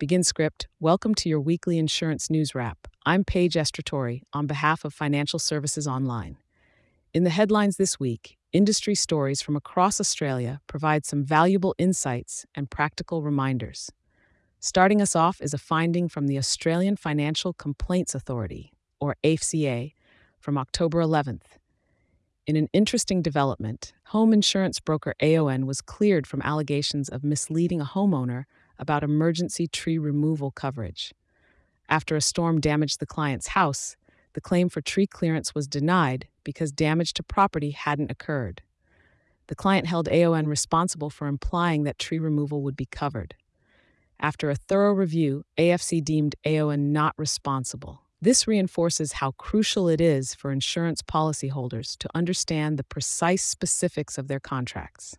Begin script. Welcome to your weekly insurance news wrap. I'm Paige Estratori on behalf of Financial Services Online. In the headlines this week, industry stories from across Australia provide some valuable insights and practical reminders. Starting us off is a finding from the Australian Financial Complaints Authority, or AFCA, from October 11th. In an interesting development, home insurance broker AON was cleared from allegations of misleading a homeowner about emergency tree removal coverage. After a storm damaged the client's house, the claim for tree clearance was denied because damage to property hadn't occurred. The client held AON responsible for implying that tree removal would be covered. After a thorough review, AFC deemed AON not responsible. This reinforces how crucial it is for insurance policyholders to understand the precise specifics of their contracts.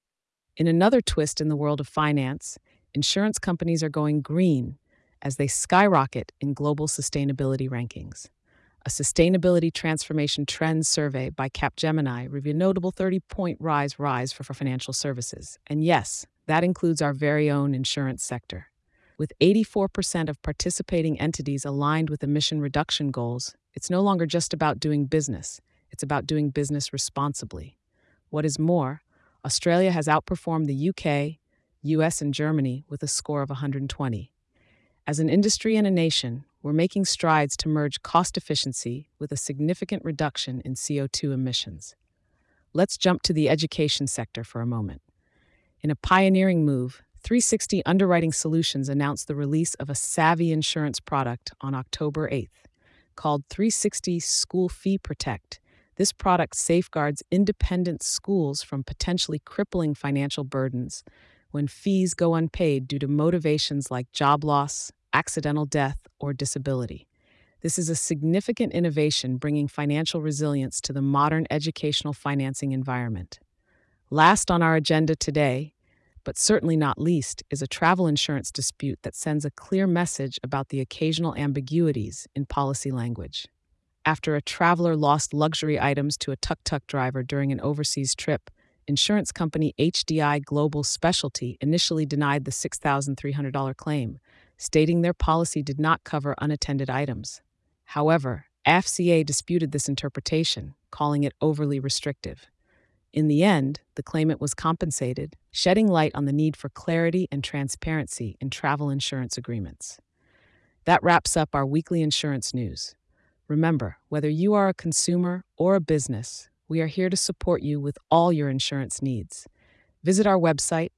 In another twist in the world of finance, insurance companies are going green as they skyrocket in global sustainability rankings. A Sustainability Transformation Trends survey by Capgemini revealed a notable 30-point rise for financial services. And yes, that includes our very own insurance sector. With 84% of participating entities aligned with emission reduction goals, it's no longer just about doing business, it's about doing business responsibly. What is more, Australia has outperformed the UK, US, and Germany with a score of 120. As an industry and a nation, we're making strides to merge cost efficiency with a significant reduction in CO2 emissions. Let's jump to the education sector for a moment. In a pioneering move, 360 Underwriting Solutions announced the release of a savvy insurance product on October 8th, called 360 School Fee Protect. This product safeguards independent schools from potentially crippling financial burdens when fees go unpaid due to motivations like job loss, accidental death, or disability. This is a significant innovation bringing financial resilience to the modern educational financing environment. Last on our agenda today, but certainly not least, is a travel insurance dispute that sends a clear message about the occasional ambiguities in policy language. After a traveler lost luxury items to a tuk-tuk driver during an overseas trip, insurance company HDI Global Specialty initially denied the $6,300 claim, stating their policy did not cover unattended items. However, AFCA disputed this interpretation, calling it overly restrictive. In the end, the claimant was compensated, shedding light on the need for clarity and transparency in travel insurance agreements. That wraps up our weekly insurance news. Remember, whether you are a consumer or a business, we are here to support you with all your insurance needs. Visit our website,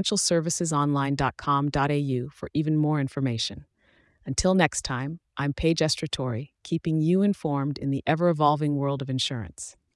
financialservicesonline.com.au, for even more information. Until next time, I'm Paige Estratori, keeping you informed in the ever-evolving world of insurance.